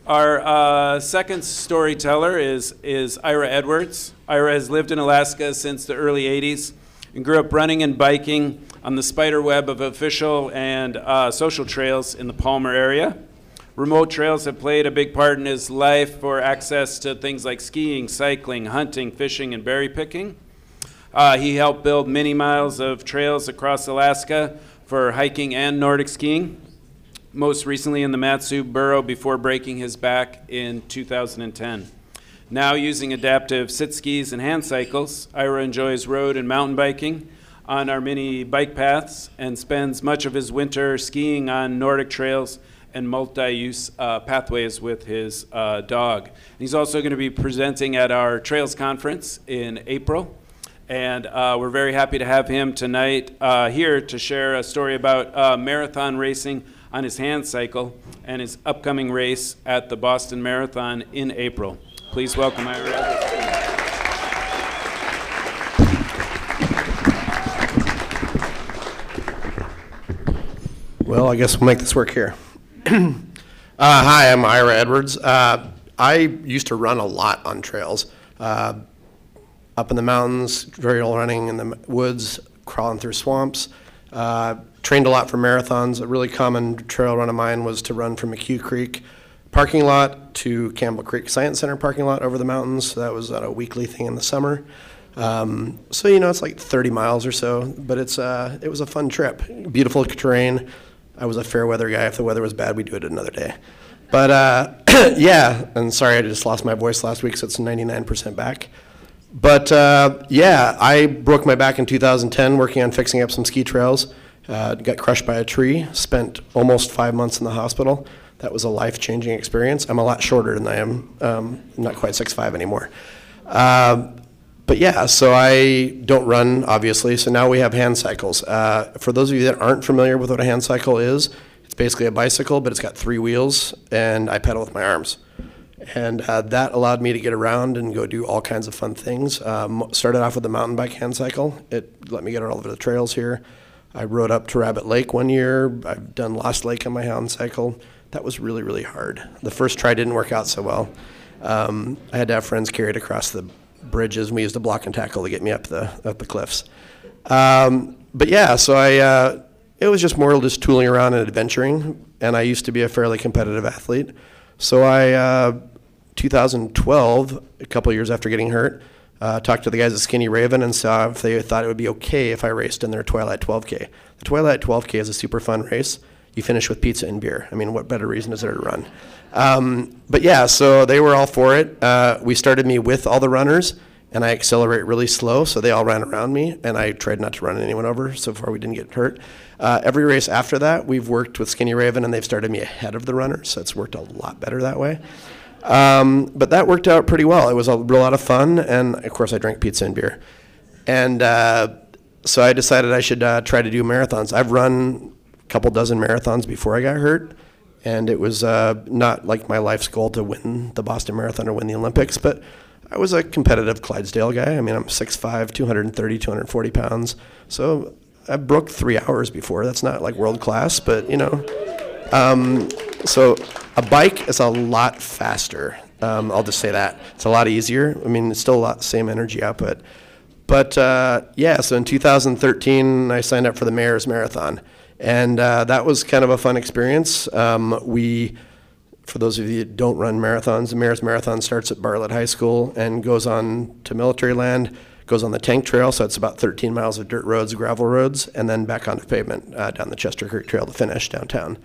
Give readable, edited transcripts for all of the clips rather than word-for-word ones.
Our second storyteller is Ira Edwards. Ira has lived in Alaska since the early 80s and grew up running and biking on the spider web of official and social trails in the Palmer area. Remote trails have played a big part in his life for access to things like skiing, cycling, hunting, fishing, and berry picking. He helped build many miles of trails across Alaska for hiking and Nordic skiing, most recently in the Mat-Su Burrow before breaking his back in 2010. Now using adaptive sit skis and hand cycles, Ira enjoys road and mountain biking on our many bike paths and spends much of his winter skiing on Nordic trails and multi-use pathways with his dog. He's also going to be presenting at our Trails Conference in April. And we're very happy to have him tonight here to share a story about marathon racing on his hand cycle and his upcoming race at the Boston Marathon in April. Please welcome Ira Edwards. Well, I guess we'll make this work here. Hi, I'm Ira Edwards. I used to run a lot on trails. Up in the mountains, trail running in the woods, crawling through swamps. Trained a lot for marathons. A really common trail run of mine was to run from McHugh Creek parking lot to Campbell Creek Science Center parking lot over the mountains. That was a weekly thing in the summer. So, it's like 30 miles or so, but it was a fun trip. Beautiful terrain. I was a fair weather guy. If the weather was bad, we'd do it another day. But yeah, and sorry, I just lost my voice last week, so it's 99% back. But yeah, I broke my back in 2010 working on fixing up some ski trails. Got crushed by a tree, spent almost 5 months in the hospital. That was a life-changing experience. I'm a lot shorter than I am. I'm not quite 6'5" anymore. But yeah, so I don't run, obviously, so now we have hand cycles. For those of you that aren't familiar with what a hand cycle is, it's basically a bicycle, but it's got 3 wheels, and I pedal with my arms. And that allowed me to get around and go do all kinds of fun things. Started off with a mountain bike hand cycle. It let me get all over the trails here. I rode up to Rabbit Lake one year. I've done Lost Lake on my hand cycle. That was really, really hard. The first try didn't work out so well. I had to have friends carry it across the bridges, and we used a block and tackle to get me up the cliffs. But yeah, so it was just more just tooling around and adventuring, and I used to be a fairly competitive athlete. So 2012, a couple years after getting hurt, talked to the guys at Skinny Raven and saw if they thought it would be okay if I raced in their Twilight 12K. The Twilight 12K is a super fun race. You finish with pizza and beer. I mean, what better reason is there to run? But yeah, so they were all for it. We started me with all the runners, and I accelerate really slow, so they all ran around me, and I tried not to run anyone over. So far, we didn't get hurt. Every race after that, we've worked with Skinny Raven, and they've started me ahead of the runners, so it's worked a lot better that way. But that worked out pretty well. It was a real lot of fun, and of course, I drank pizza and beer. And so I decided I should try to do marathons. I've run a couple dozen marathons before I got hurt, and it was not like my life's goal to win the Boston Marathon or win the Olympics, but I was a competitive Clydesdale guy. I mean, I'm 6'5", 230, 240 pounds, so I broke 3 hours before. That's not like world class, but so a bike is a lot faster. I'll just say that. It's a lot easier. I mean, it's still a lot same energy output. But yeah, so in 2013, I signed up for the Mayor's Marathon. And that was kind of a fun experience. For those of you that don't run marathons, the Mayor's Marathon starts at Bartlett High School and goes on to military land, goes on the Tank Trail, so it's about 13 miles of dirt roads, gravel roads, and then back onto pavement down the Chester Creek Trail to finish downtown.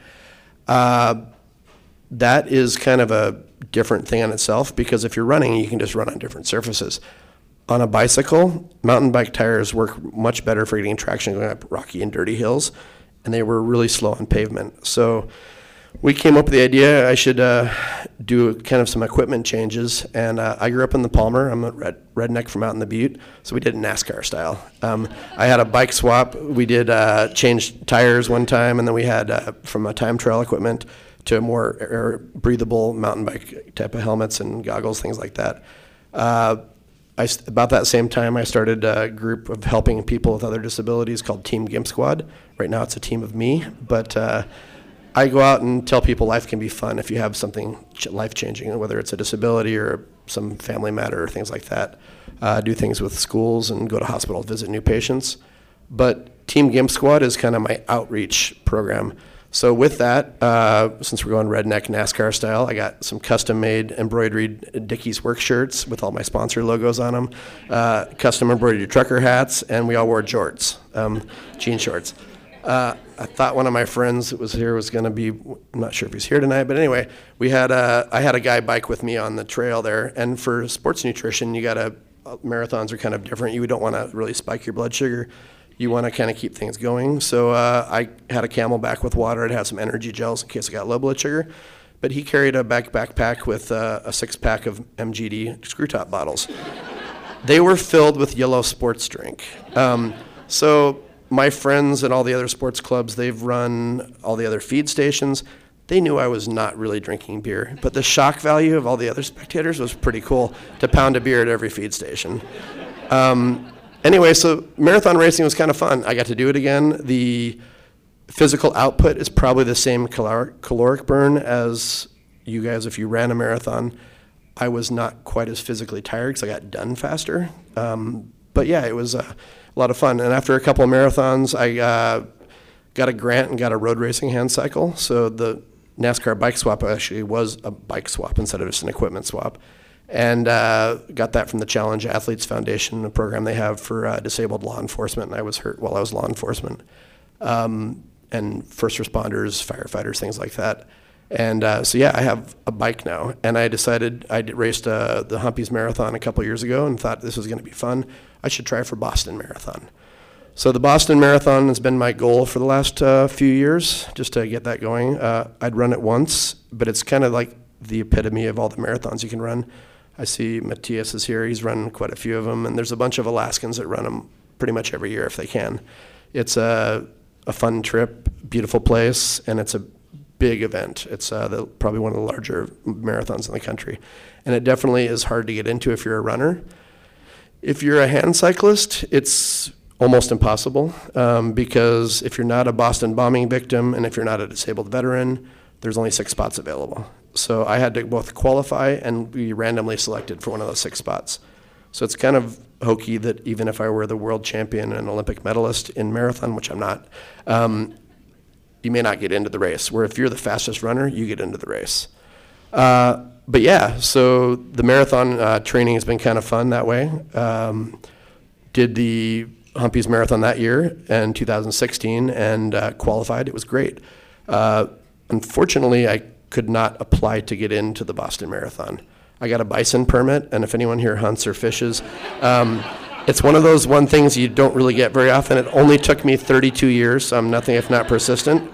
That is kind of a different thing in itself, because if you're running, you can just run on different surfaces. On a bicycle, mountain bike tires work much better for getting traction going up rocky and dirty hills, and they were really slow on pavement. So we came up with the idea I should do kind of some equipment changes, and I grew up in the Palmer. I'm a redneck from out in the Butte, so we did it NASCAR style. I had a bike swap. We did change tires one time, and then we had from a time trial equipment to a more breathable mountain bike type of helmets and goggles, things like that. About that same time, I started a group of helping people with other disabilities called Team Gimp Squad. Right now, it's a team of me, but I go out and tell people life can be fun if you have something life-changing, whether it's a disability or some family matter or things like that. Do things with schools and go to hospitals, visit new patients. But Team Gimp Squad is kind of my outreach program. So with that, since we're going redneck NASCAR style, I got some custom-made embroidered Dickies work shirts with all my sponsor logos on them, custom embroidered trucker hats, and we all wore jorts, jean shorts. I thought one of my friends that was here was going to be, I'm not sure if he's here tonight, but anyway, I had a guy bike with me on the trail there, and for sports nutrition, marathons are kind of different. You don't want to really spike your blood sugar. You want to kind of keep things going. So I had a Camelback with water. I'd have some energy gels in case I got low blood sugar. But he carried a backpack with a 6-pack of MGD screw top bottles. They were filled with yellow sports drink. So my friends and all the other sports clubs, they've run all the other feed stations. They knew I was not really drinking beer. But the shock value of all the other spectators was pretty cool to pound a beer at every feed station. Anyway, so marathon racing was kind of fun. I got to do it again. The physical output is probably the same caloric burn as you guys if you ran a marathon. I was not quite as physically tired because I got done faster. But yeah, it was a lot of fun. And after a couple of marathons, I got a grant and got a road racing hand cycle. So the NASCAR bike swap actually was a bike swap instead of just an equipment swap. And got that from the Challenge Athletes Foundation, a program they have for disabled law enforcement. And I was hurt while I was law enforcement. And first responders, firefighters, things like that. And so yeah, I have a bike now. And I decided, raced the Humpies Marathon a couple years ago and thought this was going to be fun. I should try for Boston Marathon. So the Boston Marathon has been my goal for the last few years, just to get that going. I'd run it once, but it's kind of like the epitome of all the marathons you can run. I see Matthias is here. He's run quite a few of them, and there's a bunch of Alaskans that run them pretty much every year if they can. It's a fun trip, beautiful place, and it's a big event. It's probably one of the larger marathons in the country. And it definitely is hard to get into if you're a runner. If you're a hand cyclist, it's almost impossible because if you're not a Boston bombing victim and if you're not a disabled veteran, there's only 6 spots available. So I had to both qualify and be randomly selected for one of those 6 spots. So it's kind of hokey that even if I were the world champion and Olympic medalist in marathon, which I'm not, you may not get into the race. Where if you're the fastest runner, you get into the race. But yeah, so the marathon training has been kind of fun that way. Did the Humpies Marathon that year in 2016 and qualified. It was great. Unfortunately, I could not apply to get into the Boston Marathon. I got a bison permit, and if anyone here hunts or fishes, it's one of those things you don't really get very often. It only took me 32 years, so I'm nothing if not persistent.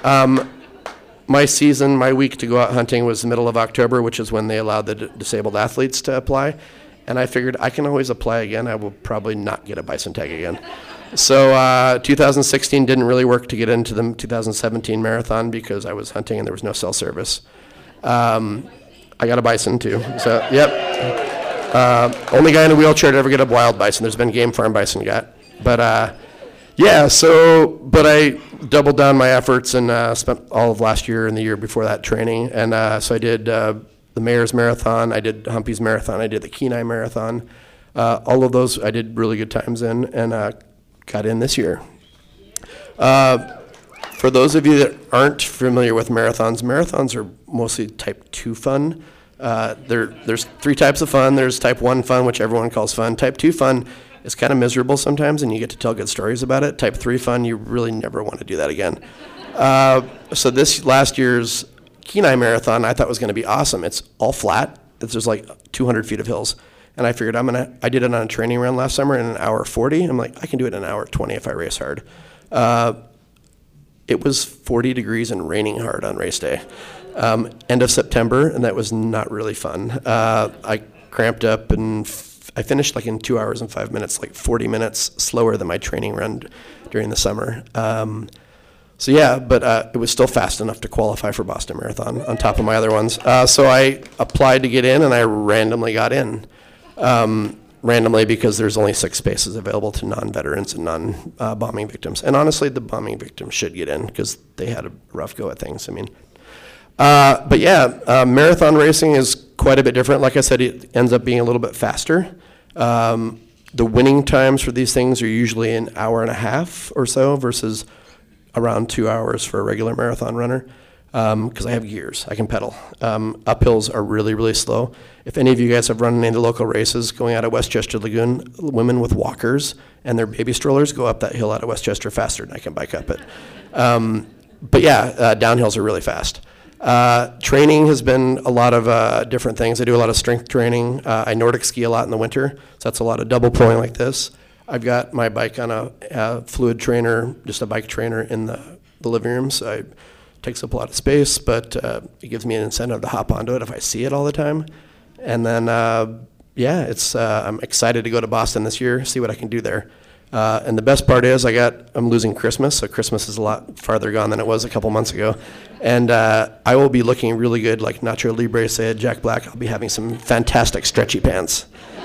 My week to go out hunting was the middle of October, which is when they allowed the disabled athletes to apply. And I figured I can always apply again. I will probably not get a bison tag again. So 2016 didn't really work to get into the 2017 marathon because I was hunting and there was no cell service. I got a bison too. So yep. Only guy in a wheelchair to ever get a wild bison. There's been game farm bison got. But yeah, but I doubled down my efforts and spent all of last year and the year before that training. And so I did the Mayor's Marathon, I did Humpies Marathon, I did the Kenai Marathon. All of those I did really good times in and got in this year. For those of you that aren't familiar with marathons are mostly type 2 fun. There's 3 types of fun. There's type 1 fun, which everyone calls fun. Type 2 fun is kind of miserable sometimes, and you get to tell good stories about it. Type 3 fun, you really never want to do that again. So this last year's Kenai Marathon I thought was going to be awesome. It's all flat. There's like 200 feet of hills. And I figured I did it on a training run last summer in an hour 40. I'm like, I can do it in an hour 20 if I race hard. It was 40 degrees and raining hard on race day. End of September, and that was not really fun. I cramped up and I finished like in 2 hours and 5 minutes, like 40 minutes slower than my training run during the summer. So yeah, but it was still fast enough to qualify for Boston Marathon on top of my other ones. So I applied to get in, and I randomly got in. randomly because there's only 6 spaces available to non-veterans and non-bombing victims. And honestly, the bombing victims should get in because they had a rough go at things. I mean, but yeah, marathon racing is quite a bit different. Like I said, it ends up being a little bit faster. The winning times for these things are usually an hour and a half or so versus around 2 hours for a regular marathon runner. Because I have gears, I can pedal. Uphills are really, really slow. If any of you guys have run any of the local races going out of Westchester Lagoon, women with walkers and their baby strollers go up that hill out of Westchester faster than I can bike up it. But yeah, downhills are really fast. Training has been a lot of different things. I do a lot of strength training. I Nordic ski a lot in the winter, so that's a lot of double pulling like this. I've got my bike on a fluid trainer, just a bike trainer in the living room, so it takes up a lot of space, but it gives me an incentive to hop onto it if I see it all the time. And then, yeah, I'm excited to go to Boston this year, see what I can do there. And the best part is I'm losing Christmas, so Christmas is a lot farther gone than it was a couple months ago. And I will be looking really good, like Nacho Libre said, Jack Black. I'll be having some fantastic stretchy pants.